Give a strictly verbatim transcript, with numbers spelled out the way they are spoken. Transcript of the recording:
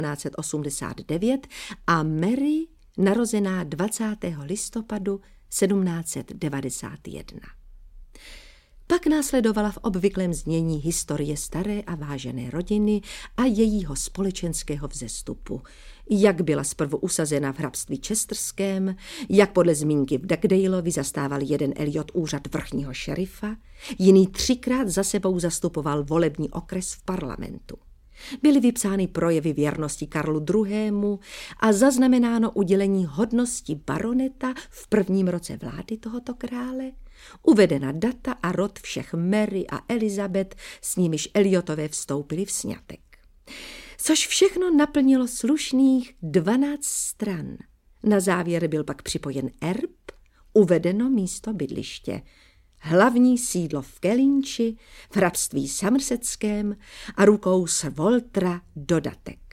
sedmnáct set osmdesát devět a Mary narozená dvacátého listopadu sedmnáct set devadesát jedna. Pak následovala v obvyklém znění historie staré a vážené rodiny a jejího společenského vzestupu. Jak byla zprvu usazena v hrabství Chesterském, jak podle zmínky v Dugdaleovi zastával jeden Eliot úřad vrchního šerifa, jiný třikrát za sebou zastupoval volební okres v parlamentu. Byly vypsány projevy věrnosti Karlu druhému. a zaznamenáno udělení hodnosti baroneta v prvním roce vlády tohoto krále, uvedena data a rod všech Mary a Elizabeth, s nimiž Eliotové vstoupili v sňatek. Což všechno naplnilo slušných dvanáct stran. Na závěr byl pak připojen erb, uvedeno místo bydliště, hlavní sídlo v Kellynchi, v hrabství Somersetském a rukou Sir Waltera dodatek.